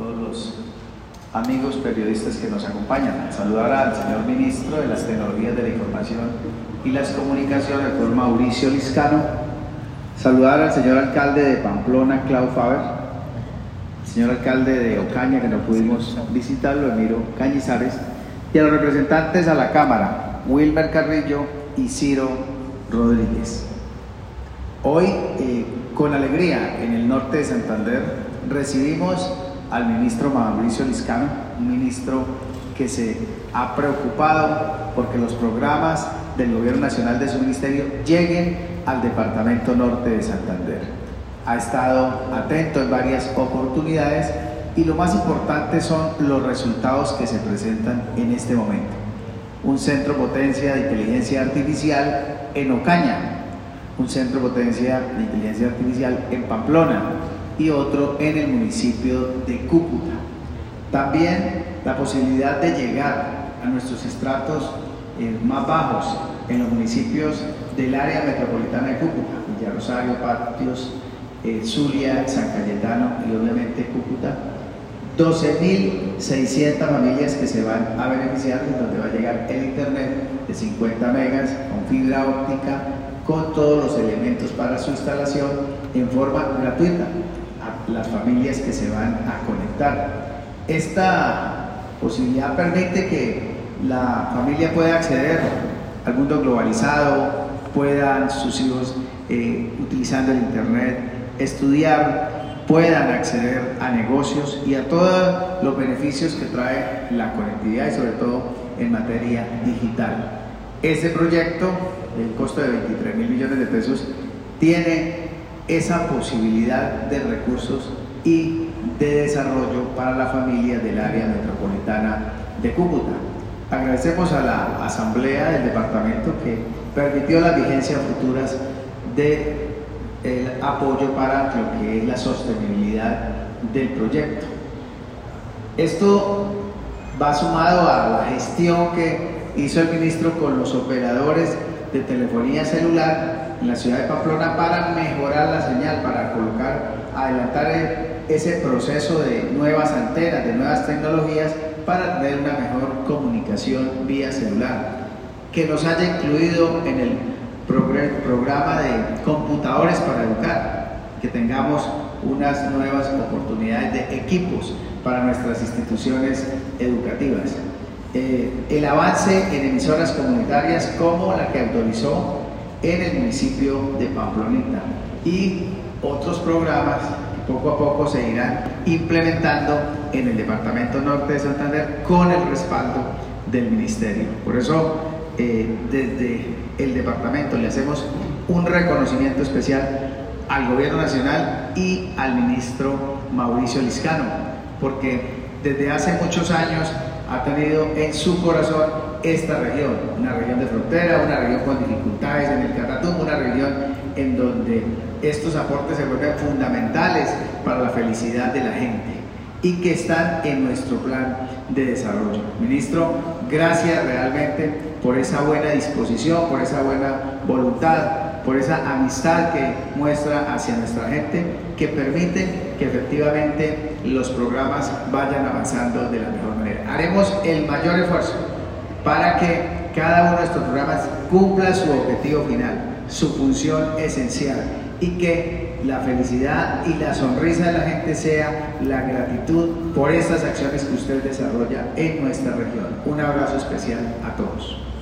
todos los amigos periodistas que nos acompañan. Saludar al señor ministro de las Tecnologías de la Información y las Comunicaciones, el doctor Mauricio Liscano. Saludar al señor alcalde de Pamplona, Claudio Faber, el señor alcalde de Ocaña, que no pudimos visitarlo, Emiro Cañizares, y a los representantes a la Cámara, Wilmer Carrillo y Ciro Rodríguez. Hoy, con alegría, en el norte de Santander, recibimos al ministro Mauricio Liscano, un ministro que se ha preocupado porque los programas del Gobierno Nacional de su ministerio lleguen al departamento norte de Santander. Ha estado atento en varias oportunidades y lo más importante son los resultados que se presentan en este momento. Un centro potencia de inteligencia artificial en Ocaña, un centro potencia de inteligencia artificial en Pamplona y otro en el municipio de Cúcuta. También la posibilidad de llegar a nuestros estratos más bajos en los municipios del área metropolitana de Cúcuta, Villa Rosario, Patios, Zulia, San Cayetano y obviamente Cúcuta. 12.600 familias que se van a beneficiar, en donde va a llegar el internet de 50 megas con fibra óptica, con todos los elementos para su instalación en forma gratuita a las familias que se van a conectar. Esta posibilidad permite que la familia pueda acceder al mundo globalizado, puedan sus hijos utilizando el internet estudiar, puedan acceder a negocios y a todos los beneficios que trae la conectividad y sobre todo en materia digital. Este proyecto, el costo de 23.000 millones de pesos, tiene esa posibilidad de recursos y de desarrollo para la familia del área metropolitana de Cúcuta. Agradecemos a la Asamblea del Departamento que permitió las vigencias futuras del apoyo para lo que es la sostenibilidad del proyecto. Esto va sumado a la gestión que hizo el ministro con los operadores de telefonía celular en la ciudad de Pamplona para mejorar la señal, para adelantar ese proceso de nuevas antenas, de nuevas tecnologías para tener una mejor comunicación vía celular, que nos haya incluido en el programa de computadores para educar, que tengamos unas nuevas oportunidades de equipos para nuestras instituciones educativas. El avance en emisoras comunitarias como la que autorizó en el municipio de Pamplonita y otros programas que poco a poco se irán implementando en el departamento norte de Santander con el respaldo del ministerio. Por eso desde el departamento le hacemos un reconocimiento especial al Gobierno Nacional y al ministro Mauricio Liscano, porque desde hace muchos años ha tenido en su corazón esta región, una región de frontera, una región con dificultades en el Catatumbo, una región en donde estos aportes se vuelven fundamentales para la felicidad de la gente y que están en nuestro plan de desarrollo. Ministro, gracias realmente por esa buena disposición, por esa buena voluntad, por esa amistad que muestra hacia nuestra gente, que permite que efectivamente los programas vayan avanzando de la mejor manera. Haremos el mayor esfuerzo para que cada uno de estos programas cumpla su objetivo final, su función esencial, y que la felicidad y la sonrisa de la gente sea la gratitud por estas acciones que usted desarrolla en nuestra región. Un abrazo especial a todos.